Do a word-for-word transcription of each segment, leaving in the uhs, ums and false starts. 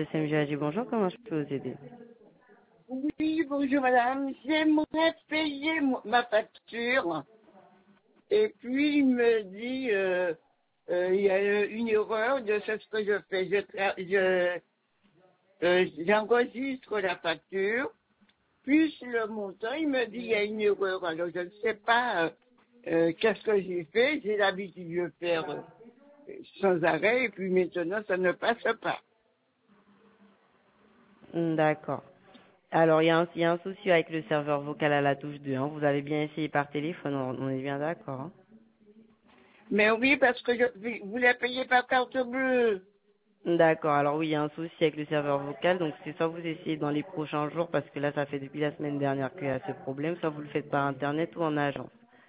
S M G A G, bonjour, comment je peux vous aider? Oui, bonjour madame. J'aimerais payer mo- ma facture. Et puis il me dit, euh, euh, il y a une erreur de ce que je fais. Je, tra- je, euh, j'enregistre la facture, plus le montant, il me dit il y a une erreur. Alors je ne sais pas euh, euh, qu'est-ce que j'ai fait. J'ai l'habitude de le faire euh, sans arrêt et puis maintenant ça ne passe pas. Hmm, D'accord. Alors, il y, a un il y a un souci avec le serveur vocal à la touche deux, hein. Vous avez bien essayé par téléphone, on, on est bien d'accord, hein. Mais oui, parce que je voulais payer par carte bleue. D'accord, alors oui, il y a un souci avec le serveur vocal, donc c'est soit vous essayez dans les prochains jours, parce que là, ça fait depuis la semaine dernière qu'il y a ce problème, soit vous le faites par Internet ou en agence.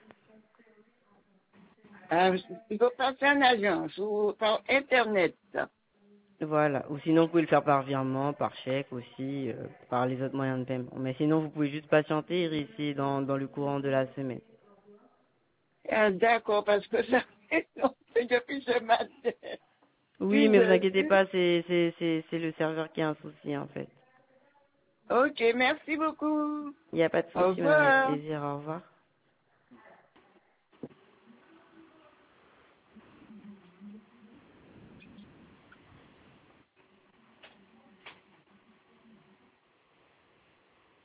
Euh, il faut passer en agence ou par Internet. Voilà, ou sinon vous pouvez le faire par virement, par chèque aussi, euh, par les autres moyens de paiement. Mais sinon, vous pouvez juste patienter et réessayer dans, dans le courant de la semaine. Ah, d'accord, parce que ça fait longtemps depuis ce matin. Oui, Puis mais vous je inquiétez suis... pas, c'est c'est c'est c'est le serveur qui a un souci en fait. Ok, merci beaucoup. Il n'y a pas de Au souci, madame, avec revoir. plaisir. Au revoir.